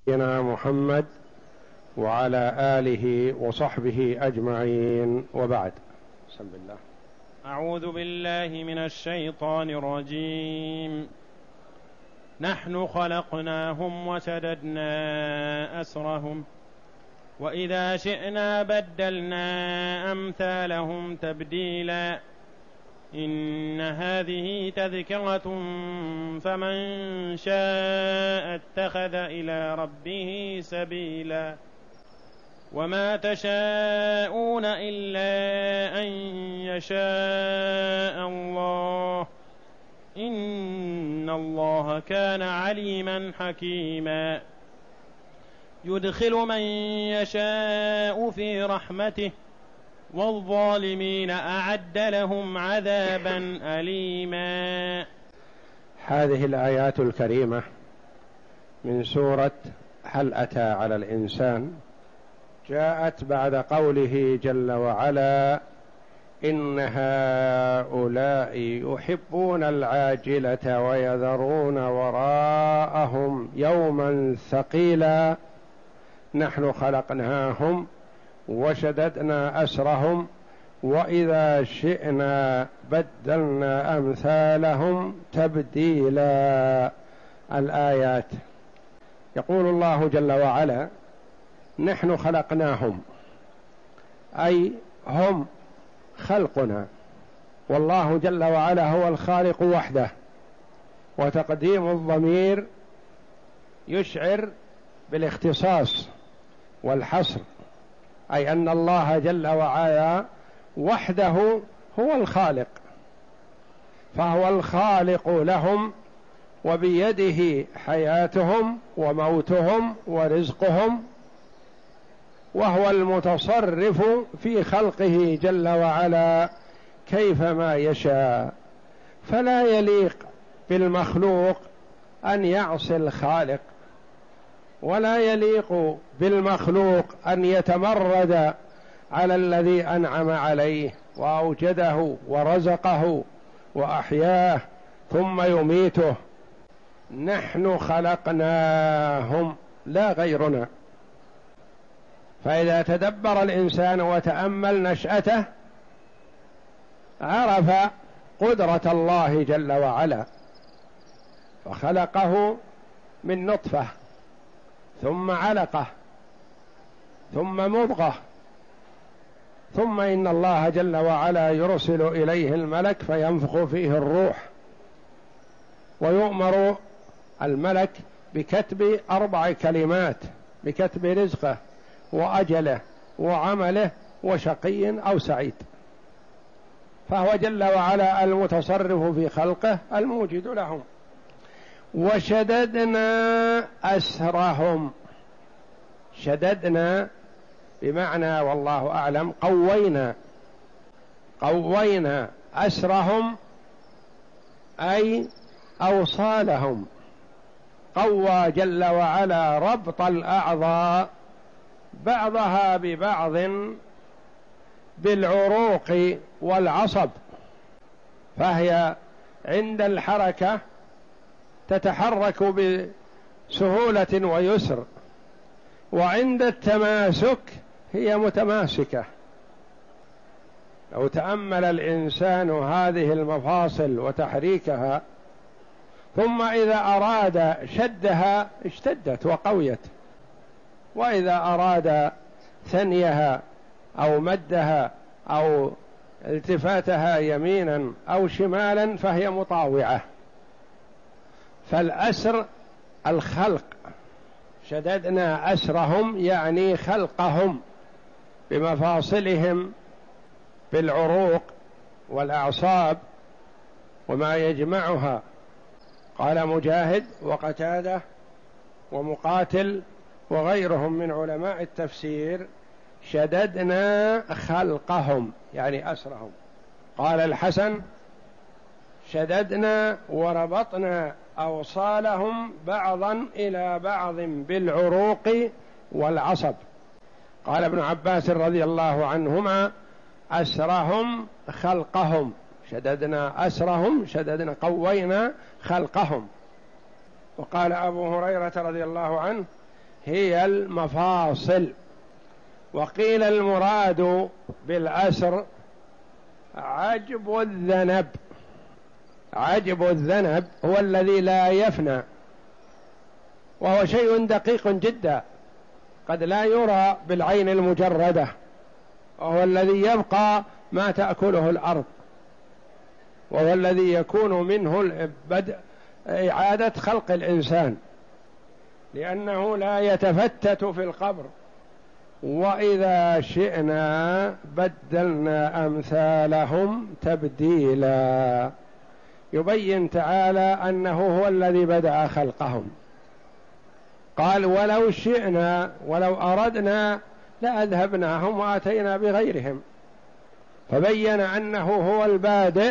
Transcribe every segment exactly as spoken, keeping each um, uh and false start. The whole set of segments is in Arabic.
سيدنا محمد وعلى آله وصحبه أجمعين، وبعد. بسم الله. أعوذ بالله من الشيطان الرجيم. نحن خلقناهم وشددنا أسرهم وإذا شئنا بدلنا أمثالهم تبديلا إن هذه تذكرة فمن شاء اتخذ إلى ربه سبيلا وما تشاءون إلا أن يشاء الله إن الله كان عليما حكيما يدخل من يشاء في رحمته والظالمين أعد لهم عذابا أليما. هذه الآيات الكريمة من سورة هل أتى على الإنسان جاءت بعد قوله جل وعلا: إن هؤلاء يحبون العاجلة ويذرون وراءهم يوما ثقيلا نحن خلقناهم وشددنا أسرهم وإذا شئنا بدلنا أمثالهم تبديلا. الآيات. يقول الله جل وعلا: نحن خلقناهم، أي هم خلقنا، والله جل وعلا هو الخالق وحده، وتقديم الضمير يشعر بالاختصاص والحصر، أي أن الله جل وعلا وحده هو الخالق، فهو الخالق لهم وبيده حياتهم وموتهم ورزقهم، وهو المتصرف في خلقه جل وعلا كيفما يشاء، فلا يليق بالمخلوق أن يعصي الخالق، ولا يليق بالمخلوق أن يتمرد على الذي أنعم عليه وأوجده ورزقه وأحياه ثم يميته. نحن خلقناهم لا غيرنا. فإذا تدبر الإنسان وتأمل نشأته عرف قدرة الله جل وعلا، فخلقه من نطفة ثم علقة ثم مضغة، ثم إن الله جل وعلا يرسل إليه الملك فينفخ فيه الروح، ويؤمر الملك بكتب أربع كلمات: بكتب رزقه وأجله وعمله وشقي أو سعيد. فهو جل وعلا المتصرف في خلقه الموجد لهم. وشددنا أسرهم، شددنا بمعنى والله أعلم قوينا، قوينا أسرهم أي أوصالهم، قوى جل وعلا ربط الأعضاء بعضها ببعض بالعروق والعصب، فهي عند الحركة تتحرك بسهولة ويسر، وعند التماسك هي متماسكة. لو تأمل الإنسان هذه المفاصل وتحريكها ثم إذا أراد شدها اشتدت وقويت، وإذا أراد ثنيها أو مدها أو التفاتها يمينا أو شمالا فهي مطاوعة. فالأسر الخلق، شددنا أسرهم يعني خلقهم بمفاصلهم بالعروق والأعصاب وما يجمعها. قال مجاهد وقتادة ومقاتل وغيرهم من علماء التفسير: شددنا خلقهم يعني أسرهم. قال الحسن: شددنا وربطنا أوصالهم بعضا إلى بعض بالعروق والعصب. قال ابن عباس رضي الله عنهما: أسرهم خلقهم، شددنا أسرهم، شددنا قوينا خلقهم. وقال أبو هريرة رضي الله عنه: هي المفاصل. وقيل المراد بالأسر عجب الذنب. عجب الذنب هو الذي لا يفنى، وهو شيء دقيق جدا قد لا يرى بالعين المجردة، وهو الذي يبقى ما تأكله الأرض، وهو الذي يكون منه بدء إعادة خلق الإنسان، لأنه لا يتفتت في القبر. وإذا شئنا بدلنا أمثالهم تبديلا. يبين تعالى أنه هو الذي بدأ خلقهم. قال ولو شئنا ولو أردنا لأذهبناهم وآتينا بغيرهم، فبين أنه هو البادئ،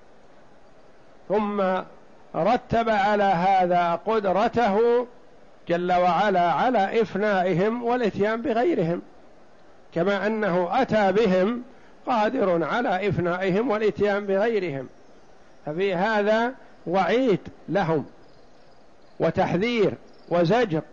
ثم رتب على هذا قدرته جل وعلا على إفنائهم والإتيان بغيرهم، كما أنه أتى بهم قادر على إفنائهم والإتيان بغيرهم. ففي هذا وعيد لهم وتحذير وزجر.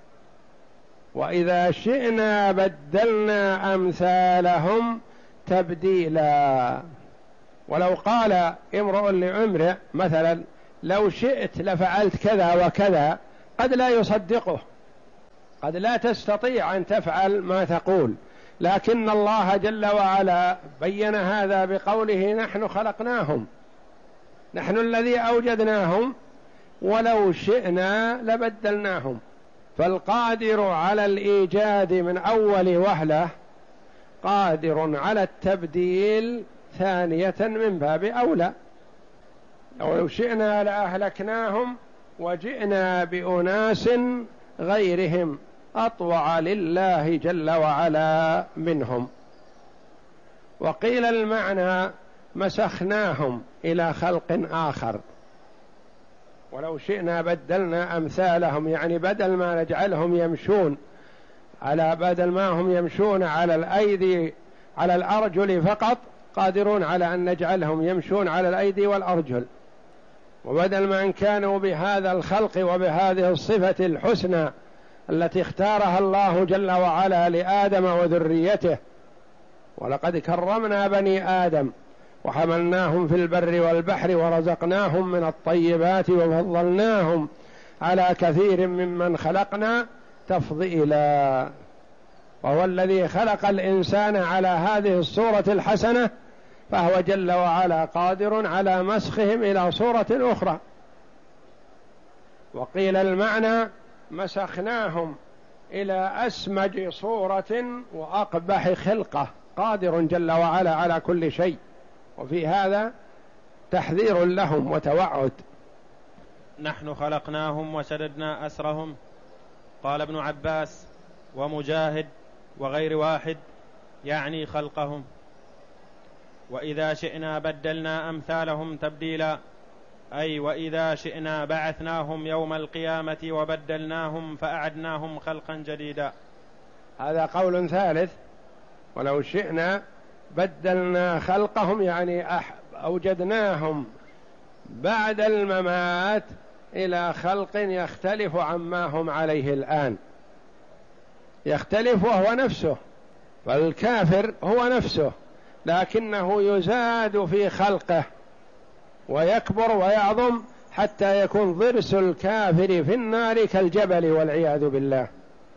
وإذا شئنا بدلنا أمثالهم تبديلا. ولو قال امرؤ لامرئ مثلا لو شئت لفعلت كذا وكذا، قد لا يصدقه، قد لا تستطيع أن تفعل ما تقول، لكن الله جل وعلا بين هذا بقوله نحن خلقناهم، نحن الذي أوجدناهم، ولو شئنا لبدلناهم. فالقادر على الإيجاد من أول وهلة قادر على التبديل ثانية من باب أولى. لو شئنا لأهلكناهم وجئنا بأناس غيرهم أطوع لله جل وعلا منهم. وقيل المعنى مسخناهم إلى خلق آخر. ولو شئنا بدلنا أمثالهم، يعني بدل ما نجعلهم يمشون على بدل ما هم يمشون على الأيدي على الأرجل فقط، قادرون على أن نجعلهم يمشون على الأيدي والأرجل. وبدل ما أن كانوا بهذا الخلق وبهذه الصفة الحسنى التي اختارها الله جل وعلا لآدم وذريته، ولقد كرمنا بني آدم وحملناهم في البر والبحر ورزقناهم من الطيبات وفضلناهم على كثير ممن خلقنا تفضيلا. وهو الذي خلق الإنسان على هذه الصورة الحسنة، فهو جل وعلا قادر على مسخهم إلى صورة أخرى. وقيل المعنى مسخناهم إلى أسمج صورة وأقبح خلقة، قادر جل وعلا على كل شيء. وفي هذا تحذير لهم وتوعد. نحن خلقناهم وشددنا أسرهم. قال ابن عباس ومجاهد وغير واحد يعني خلقهم. وإذا شئنا بدلنا أمثالهم تبديلا، أي وإذا شئنا بعثناهم يوم القيامة وبدلناهم فأعدناهم خلقا جديدا. هذا قول ثالث. ولو شئنا بدلنا خلقهم، يعني أوجدناهم بعد الممات إلى خلق يختلف عما هم عليه الآن، يختلف وهو نفسه، فالكافر هو نفسه لكنه يزاد في خلقه ويكبر ويعظم حتى يكون ضرس الكافر في النار كالجبل والعياذ بالله.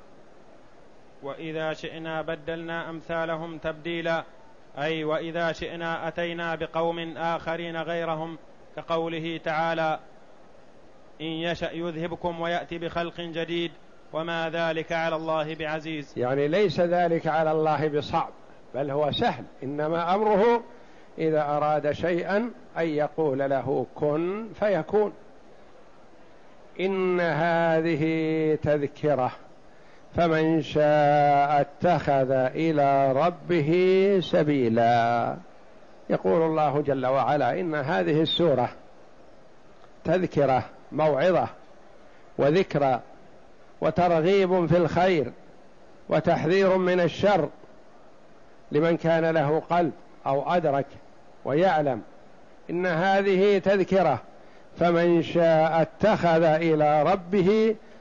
وإذا شئنا بدلنا أمثالهم تبديلا، أي وإذا شئنا أتينا بقوم آخرين غيرهم، كقوله تعالى إن يشأ يذهبكم ويأتي بخلق جديد وما ذلك على الله بعزيز. يعني ليس ذلك على الله بصعب، بل هو سهل. إنما أمره إذا أراد شيئا أن يقول له كن فيكون. إن هذه تذكرة فمن شاء اتخذ إلى ربه سبيلا. يقول الله جل وعلا إن هذه السورة تذكرة، موعظة وذكرى وترغيب في الخير وتحذير من الشر لمن كان له قلب أو أدرك ويعلم. إن هذه تذكرة فمن شاء اتخذ إلى ربه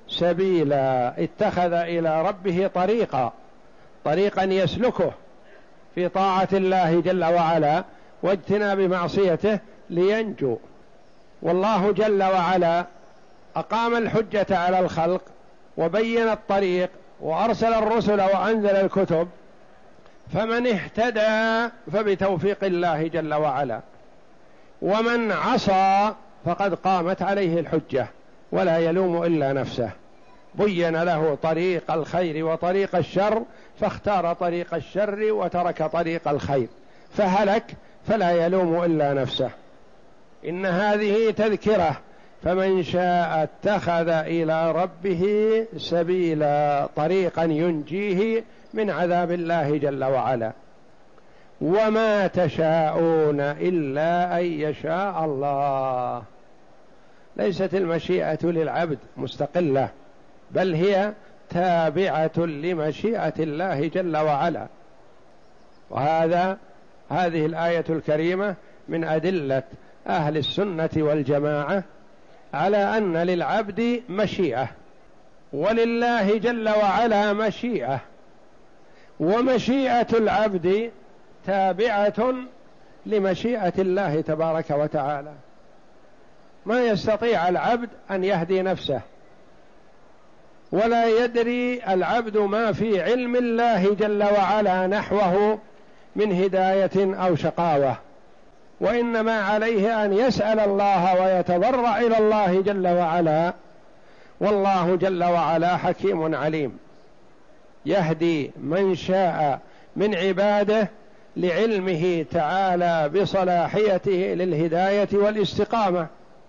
سبيلا، اتخذ إلى ربه طريقا، طريقا يسلكه في طاعة الله جل وعلا واجتناب معصيته لينجو. والله جل وعلا أقام الحجة على الخلق وبين الطريق وأرسل الرسل وأنزل الكتب، فمن اهتدى فبتوفيق الله جل وعلا، ومن عصى فقد قامت عليه الحجة ولا يلوم إلا نفسه. بين له طريق الخير وطريق الشر فاختار طريق الشر وترك طريق الخير فهلك، فلا يلوم إلا نفسه. إن هذه تذكرة، فمن شاء اتخذ إلى ربه سبيلا، طريقا ينجيه من عذاب الله جل وعلا. وما تشاءون إلا أن يشاء الله. ليست المشيئة للعبد مستقلة، بل هي تابعة لمشيئة الله جل وعلا. وهذا هذه الآية الكريمة من أدلة أهل السنة والجماعة على أن للعبد مشيئة، ولله جل وعلا مشيئة، ومشيئة العبد تابعة لمشيئة الله تبارك وتعالى. ما يستطيع العبد أن يهدي نفسه، ولا يدري العبد ما في علم الله جل وعلا نحوه من هداية أو شقاوة، وإنما عليه أن يسأل الله ويتضرع إلى الله جل وعلا. والله جل وعلا حكيم عليم، يهدي من شاء من عباده لعلمه تعالى بصلاحيته للهداية والاستقامة،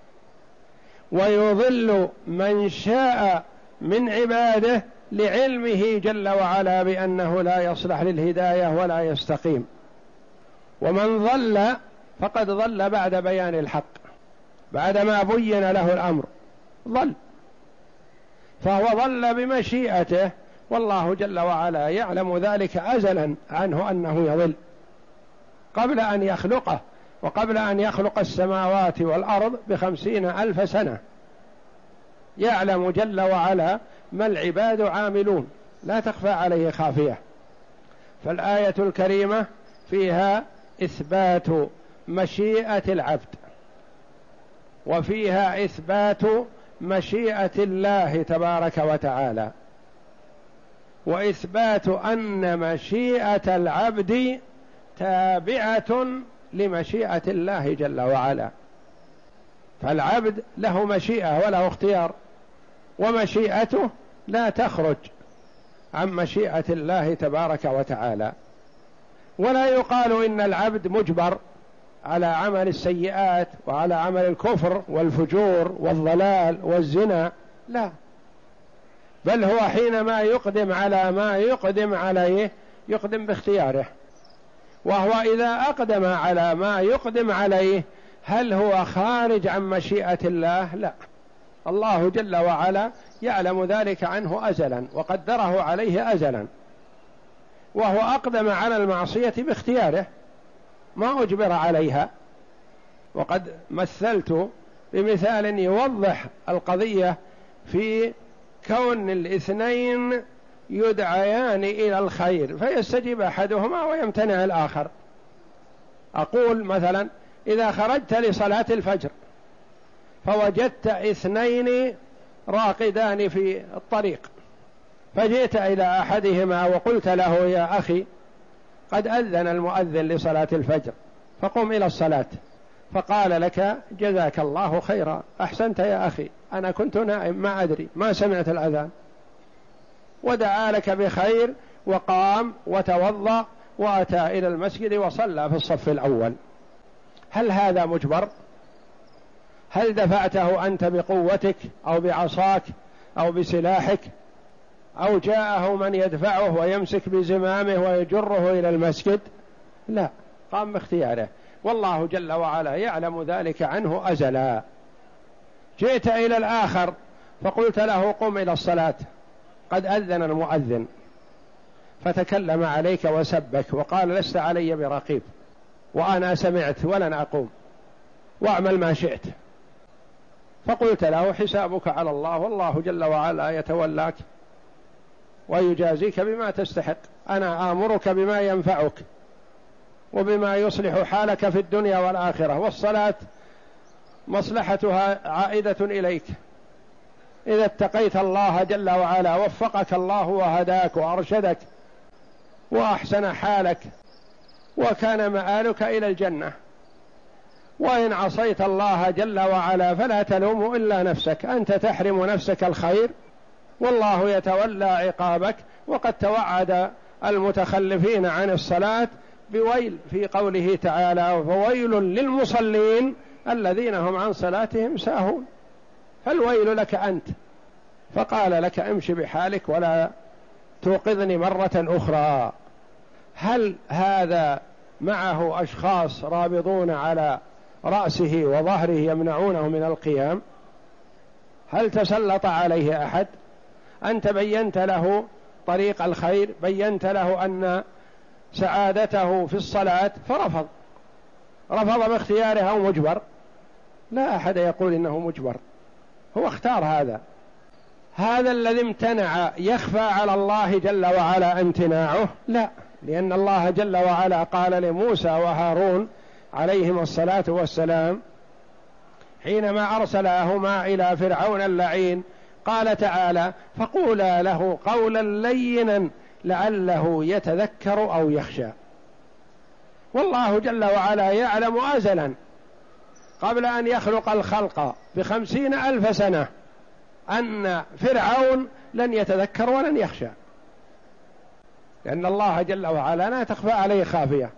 ويضل من شاء من عباده لعلمه جل وعلا بأنه لا يصلح للهداية ولا يستقيم. ومن ضل فقد ضل بعد بيان الحق، بعدما بين له الأمر ضل، فهو ضل بمشيئته، والله جل وعلا يعلم ذلك أزلا عنه أنه يضل قبل أن يخلقه، وقبل أن يخلق السماوات والأرض بخمسين ألف سنة يعلم جل وعلا ما العباد عاملون، لا تخفى عليه خافية. فالآية الكريمة فيها إثبات مشيئة العبد، وفيها إثبات مشيئة الله تبارك وتعالى، وإثبات أن مشيئة العبد تابعة لمشيئة الله جل وعلا. فالعبد له مشيئة وله اختيار، ومشيئته لا تخرج عن مشيئة الله تبارك وتعالى. ولا يقال إن العبد مجبر على عمل السيئات وعلى عمل الكفر والفجور والضلال والزنا، لا، بل هو حينما يقدم على ما يقدم عليه يقدم باختياره. وهو إذا أقدم على ما يقدم عليه هل هو خارج عن مشيئة الله؟ لا، الله جل وعلا يعلم ذلك عنه أزلا وقدره عليه أزلا، وهو أقدم على المعصية باختياره ما أجبر عليها. وقد مثلت بمثال يوضح القضية في كون الاثنين يدعيان إلى الخير فيستجيب أحدهما ويمتنع الآخر. أقول مثلا إذا خرجت لصلاة الفجر فوجدت اثنين راقدان في الطريق، فجئت إلى أحدهما وقلت له يا أخي قد أذن المؤذن لصلاة الفجر فقم إلى الصلاة، فقال لك جزاك الله خيرا، أحسنت يا أخي، أنا كنت نائم ما أدري ما سمعت الأذان، ودعا لك بخير وقام وتوضأ وأتى إلى المسجد وصلى في الصف الأول. هل هذا مجبر؟ هل دفعته أنت بقوتك أو بعصاك أو بسلاحك، أو جاءه من يدفعه ويمسك بزمامه ويجره إلى المسجد؟ لا، قام باختياره، والله جل وعلا يعلم ذلك عنه أزلا. جئت إلى الآخر فقلت له قم إلى الصلاة، قد أذن المؤذن فتكلم عليك وسبك وقال لست علي برقيب وأنا سمعت ولن أقوم واعمل ما شئت، فقلت له حسابك على الله، والله جل وعلا يتولاك ويجازيك بما تستحق، أنا آمرك بما ينفعك وبما يصلح حالك في الدنيا والآخرة، والصلاة مصلحتها عائدة إليك. إذا اتقيت الله جل وعلا وفقك الله وهداك وأرشدك وأحسن حالك وكان مآلك إلى الجنة، وإن عصيت الله جل وعلا فلا تلوم إلا نفسك، أنت تحرم نفسك الخير والله يتولى عقابك. وقد توعد المتخلفين عن الصلاة بويل في قوله تعالى: فويل للمصلين الذين هم عن صلاتهم ساهون. فالويل لك أنت، فقال لك امشي بحالك ولا توقظني مرة أخرى. هل هذا معه أشخاص رابضون على رأسه وظهره يمنعونه من القيام؟ هل تسلط عليه أحد؟ أنت بينت له طريق الخير، بينت له أن سعادته في الصلاة فرفض، رفض باختياره أو مجبر؟ لا أحد يقول إنه مجبر، هو اختار هذا. هذا الذي امتنع يخفى على الله جل وعلا امتناعه؟ لا، لأن الله جل وعلا قال لموسى وهارون عليهم الصلاة والسلام حينما أرسلهما إلى فرعون اللعين، قال تعالى: فقولا له قولا لينا لعله يتذكر أو يخشى. والله جل وعلا يعلم أزلا قبل أن يخلق الخلق بخمسين ألف سنة أن فرعون لن يتذكر ولن يخشى، لأن الله جل وعلا لا تخفى عليه خافية.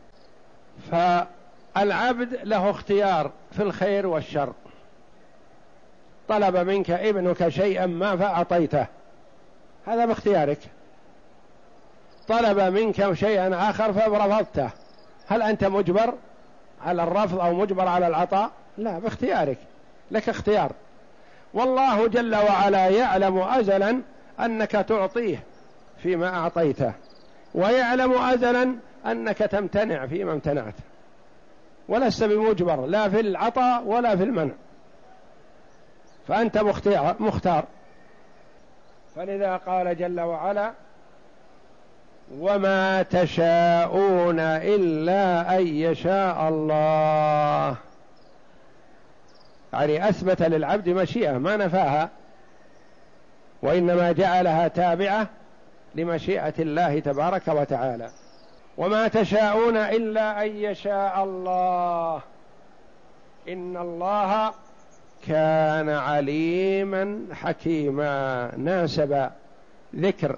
فالعبد له اختيار في الخير والشر. طلب منك ابنك شيئا ما فأعطيته، هذا باختيارك. طلب منك شيئا آخر فرفضته، هل أنت مجبر على الرفض أو مجبر على العطاء؟ لا، باختيارك، لك اختيار. والله جل وعلا يعلم أزلا أنك تعطيه فيما أعطيته، ويعلم أزلا أنك تمتنع فيما امتنعت، ولست بمجبر لا في العطاء ولا في المنع، فأنت مختار, مختار. فلذا قال جل وعلا: وما تشاءون إلا أن يشاء الله. يعني أثبت للعبد مشيئة ما نفاها، وإنما جعلها تابعة لمشيئة الله تبارك وتعالى. وما تشاءون إلا أن يشاء الله إن الله كان عليما حكيما. ناسب ذكر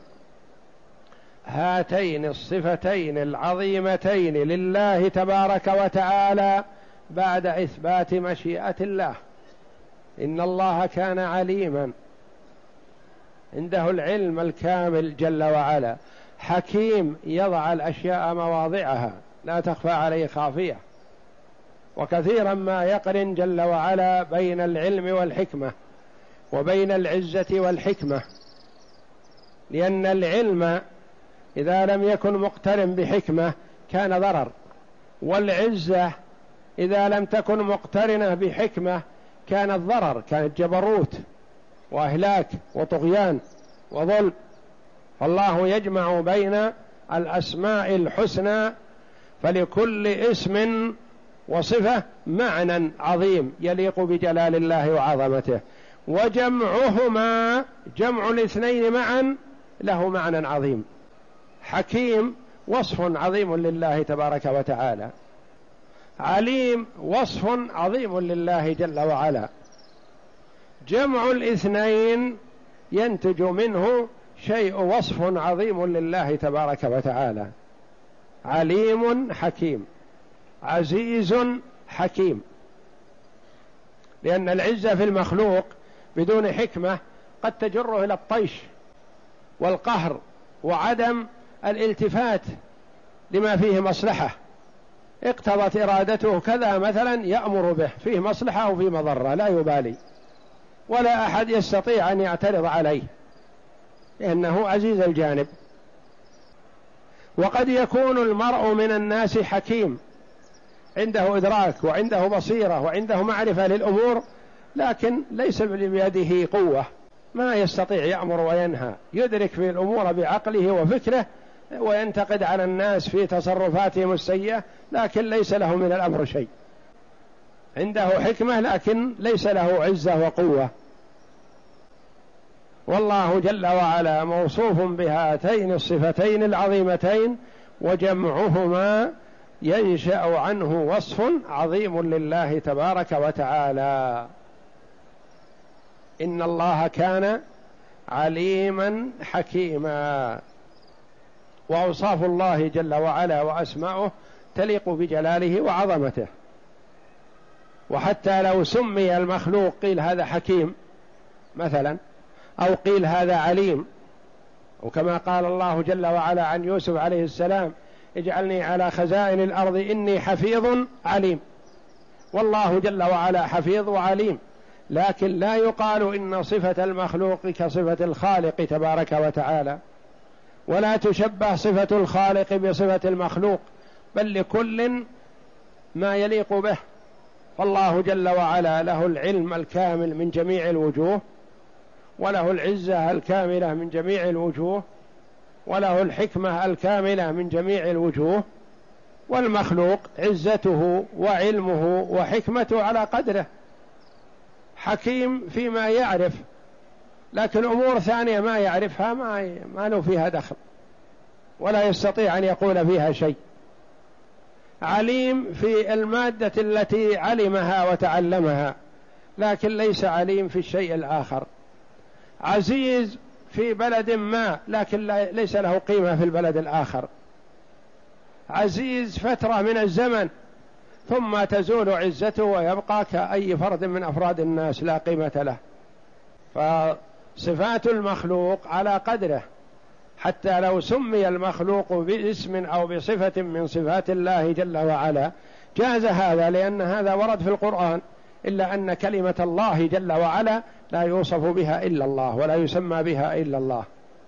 هاتين الصفتين العظيمتين لله تبارك وتعالى بعد إثبات مشيئة الله. إن الله كان عليما، عنده العلم الكامل جل وعلا. حكيم، يضع الأشياء مواضعها لا تخفى عليه خافية. وكثيرا ما يقرن جل وعلا بين العلم والحكمة وبين العزة والحكمة، لأن العلم إذا لم يكن مقترن بحكمة كان ضرر، والعزة إذا لم تكن مقترنة بحكمة كانت ضرر، كانت جبروت وأهلاك وطغيان وظلم. فالله يجمع بين الأسماء الحسنى، فلكل اسم وصفة معنى عظيم يليق بجلال الله وعظمته، وجمعهما جمع الاثنين معا له معنى عظيم. حكيم وصف عظيم لله تبارك وتعالى، عليم وصف عظيم لله جل وعلا. جمع الاثنين ينتج منه شيء وصف عظيم لله تبارك وتعالى. عليم حكيم، عزيز حكيم. لأن العزة في المخلوق بدون حكمة قد تجره إلى الطيش والقهر وعدم الالتفات لما فيه مصلحة. اقتضت إرادته كذا مثلا يأمر به، فيه مصلحة أو فيه مضرة لا يبالي، ولا أحد يستطيع أن يعترض عليه لأنه عزيز الجانب. وقد يكون المرء من الناس حكيم، عنده إدراك وعنده بصيرة وعنده معرفة للأمور، لكن ليس بيده قوة، ما يستطيع يأمر وينهى، يدرك في الأمور بعقله وفكره وينتقد على الناس في تصرفاتهم السيئة، لكن ليس له من الأمر شيء. عنده حكمة لكن ليس له عزة وقوة. والله جل وعلا موصوف بهاتين الصفتين العظيمتين، وجمعهما ينشأ عنه وصف عظيم لله تبارك وتعالى. إن الله كان عليما حكيما. وأوصاف الله جل وعلا وأسماؤه تليق بجلاله وعظمته. وحتى لو سمي المخلوق قيل هذا حكيم مثلا، أو قيل هذا عليم، وكما قال الله جل وعلا عن يوسف عليه السلام: اجعلني على خزائن الأرض إني حفيظ عليم. والله جل وعلا حفيظ وعليم، لكن لا يقال إن صفة المخلوق كصفة الخالق تبارك وتعالى، ولا تشبه صفة الخالق بصفة المخلوق، بل لكل ما يليق به. فالله جل وعلا له العلم الكامل من جميع الوجوه، وله العزة الكاملة من جميع الوجوه، وله الحكمة الكاملة من جميع الوجوه. والمخلوق عزته وعلمه وحكمته على قدره، حكيم فيما يعرف، لكن أمور ثانية ما يعرفها ما ما له فيها دخل، ولا يستطيع أن يقول فيها شيء. عليم في المادة التي علمها وتعلمها، لكن ليس عليم في الشيء الآخر. عزيز في بلد ما، لكن ليس له قيمة في البلد الآخر. عزيز فترة من الزمن ثم تزول عزته ويبقى كأي فرد من أفراد الناس لا قيمة له. فصفات المخلوق على قدره، حتى لو سمي المخلوق باسم أو بصفة من صفات الله جل وعلا جاز هذا، لأن هذا ورد في القرآن، إلا أن كلمة الله جل وعلا لا يوصف بها إلا الله، ولا يسمى بها إلا الله.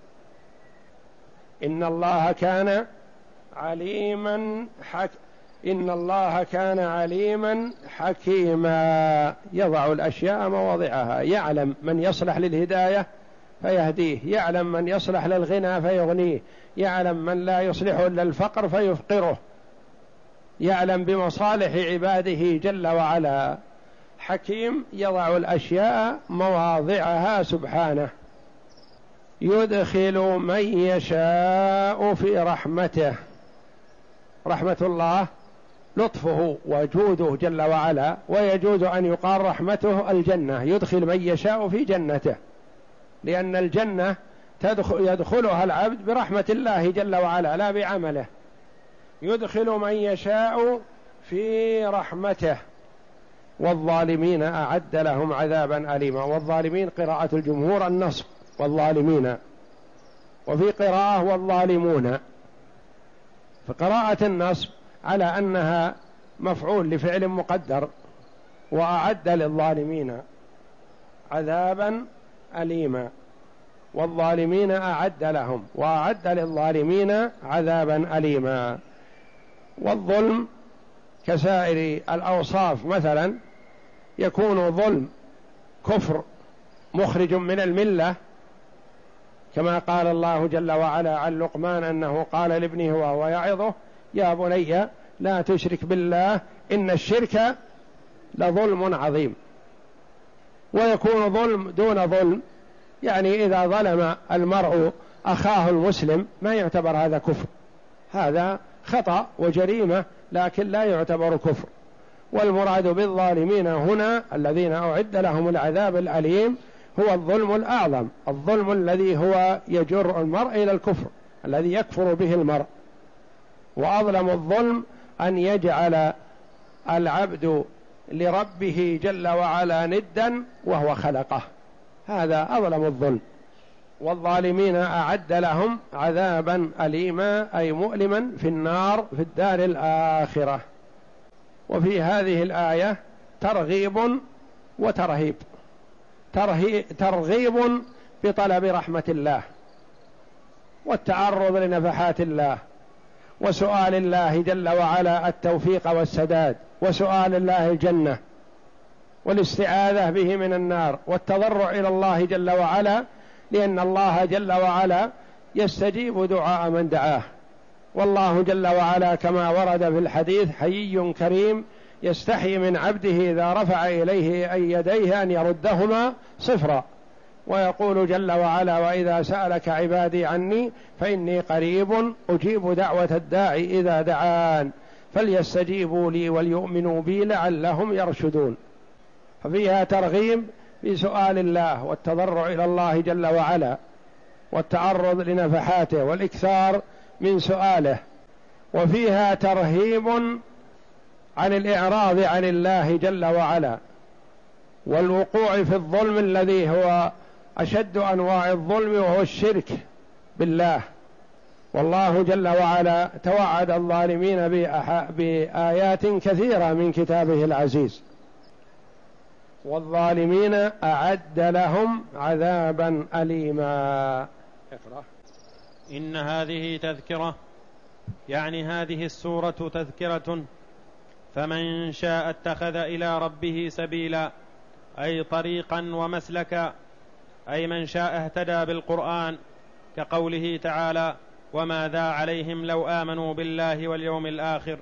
إن الله كان عليما حك... إن الله كان عليما حكيما، يضع الأشياء مواضعها، يعلم من يصلح للهداية فيهديه، يعلم من يصلح للغنى فيغنيه، يعلم من لا يصلح إلا الفقر فيفقره، يعلم بمصالح عباده جل وعلا. حكيم يضع الأشياء مواضعها سبحانه. يدخل من يشاء في رحمته. رحمة الله لطفه وجوده جل وعلا، ويجوز أن يقال رحمته الجنة، يدخل من يشاء في جنته، لأن الجنة تدخل يدخلها العبد برحمة الله جل وعلا لا بعمله. يدخل من يشاء في رحمته. والظالمين أعد لهم عذابا أليما. والظالمين قراءة الجمهور النصب والظالمين، وفي قراءة والظالمون. فقراءة النصب على أنها مفعول لفعل مقدر، وأعد للظالمين عذابا أليما. والظالمين أعد لهم، وأعد للظالمين عذابا أليما. والظلم كسائر الأوصاف، مثلا يكون ظلم كفر مخرج من الملة، كما قال الله جل وعلا عن لقمان أنه قال لابنه وهو يعظه: يا بني لا تشرك بالله إن الشرك لظلم عظيم. ويكون ظلم دون ظلم، يعني إذا ظلم المرء أخاه المسلم ما يعتبر هذا كفر، هذا خطأ وجريمة، لكن لا يعتبر كفر. والمراد بالظالمين هنا الذين أعد لهم العذاب الأليم هو الظلم الأعظم، الظلم الذي هو يجر المرء إلى الكفر، الذي يكفر به المرء. وأظلم الظلم أن يجعل العبد لربه جل وعلا ندا وهو خلقه، هذا أظلم الظلم. والظالمين أعد لهم عذابا أليما، أي مؤلما في النار في الدار الآخرة. وفي هذه الآية ترغيب وترهيب. ترغيب بطلب رحمة الله والتعرض لنفحات الله، وسؤال الله جل وعلا التوفيق والسداد، وسؤال الله الجنة، والاستعاذة به من النار والتضرع إلى الله جل وعلا، لأن الله جل وعلا يستجيب دعاء من دعاه. والله جل وعلا كما ورد في الحديث حيي كريم يستحي من عبده إذا رفع إليه أي يديه أن يردهما صفرا، ويقول جل وعلا وإذا سألك عبادي عني فإني قريب أجيب دعوة الداعي إذا دعان فليستجيبوا لي وليؤمنوا بي لعلهم يرشدون. ففيها ترغيب في سؤال الله والتضرع إلى الله جل وعلا والتعرض لنفحاته والإكثار من سؤاله، وفيها ترهيب عن الإعراض عن الله جل وعلا والوقوع في الظلم الذي هو أشد أنواع الظلم وهو الشرك بالله. والله جل وعلا توعد الظالمين بآيات كثيرة من كتابه العزيز، والظالمين أعد لهم عذابا أليما. اقرأ. إن هذه تذكرة، يعني هذه السورة تذكرة، فمن شاء اتخذ إلى ربه سبيلا، أي طريقا ومسلكا، أي من شاء اهتدى بالقرآن، كقوله تعالى وماذا عليهم لو آمنوا بالله واليوم الآخر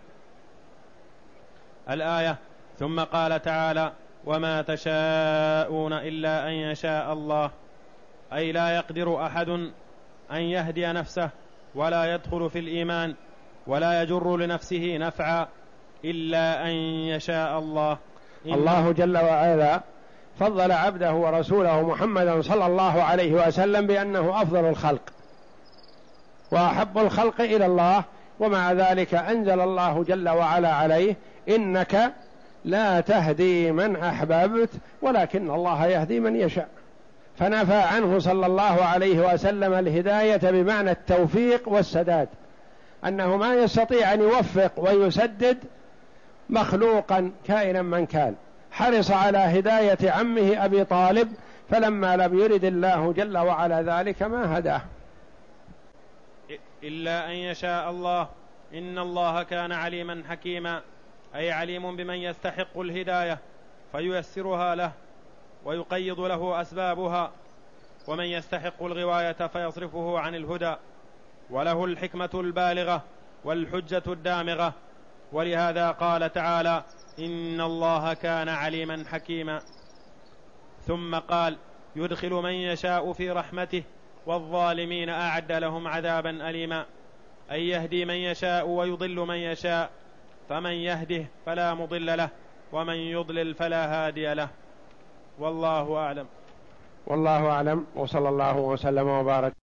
الآية. ثم قال تعالى وما تشاءون إلا أن يشاء الله، أي لا يقدر أحد أن يهدي نفسه ولا يدخل في الإيمان ولا يجر لنفسه نفعا إلا أن يشاء الله. الله جل وعلا فضل عبده ورسوله محمدا صلى الله عليه وسلم بأنه أفضل الخلق وأحب الخلق إلى الله، ومع ذلك أنزل الله جل وعلا عليه إنك لا تهدي من أحببت ولكن الله يهدي من يشاء، فنفى عنه صلى الله عليه وسلم الهداية بمعنى التوفيق والسداد، أنه ما يستطيع أن يوفق ويسدد مخلوقا كائنا من كان. حرص على هداية عمه أبي طالب، فلما لم يرد الله جل وعلا ذلك ما هداه. إلا أن يشاء الله، إن الله كان عليما حكيما، أي عليم بمن يستحق الهداية فييسرها له ويقيض له أسبابها، ومن يستحق الغواية فيصرفه عن الهدى، وله الحكمة البالغة والحجة الدامغة. ولهذا قال تعالى إن الله كان عليما حكيما. ثم قال يدخل من يشاء في رحمته والظالمين أعد لهم عذابا أليما، أي يهدي من يشاء ويضل من يشاء، فمن يهده فلا مضل له ومن يضلل فلا هادي له. والله أعلم. والله أعلم، وصلى الله وسلم وبارك.